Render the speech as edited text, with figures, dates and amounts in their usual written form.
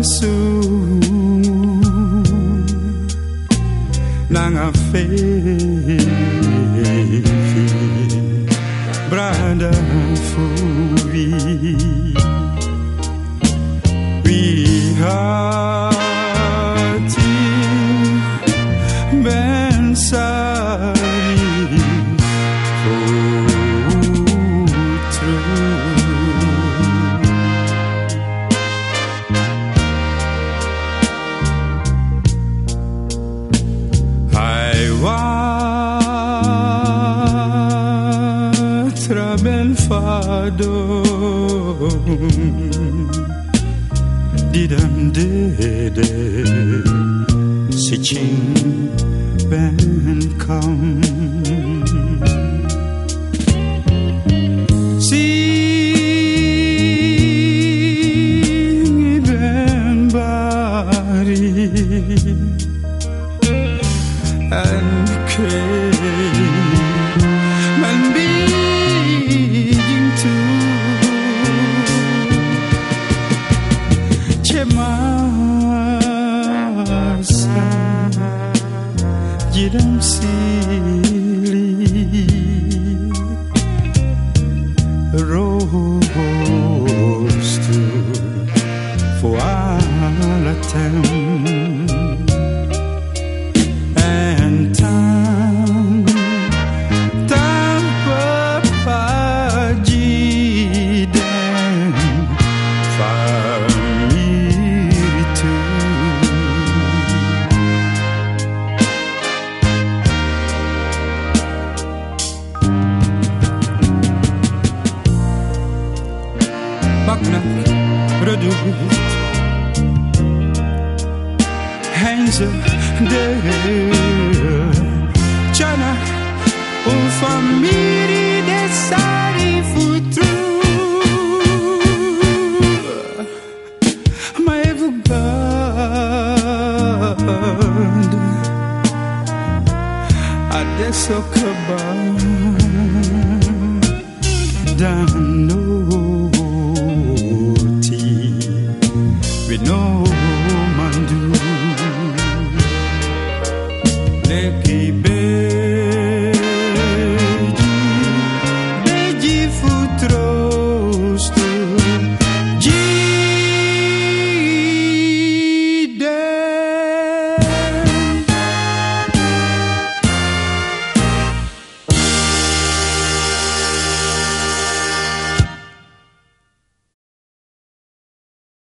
su nanga fefi branda fubi we hati ben sari utru Trabel fado didam dede sitching ben come sing ben bari and cray man be Chemasa Jidam sili Rostu Fualatem And time Tanpa pajidem Bakna redut Henze de Chana un famiri de sari futru Ma evugad Adesso che va Danno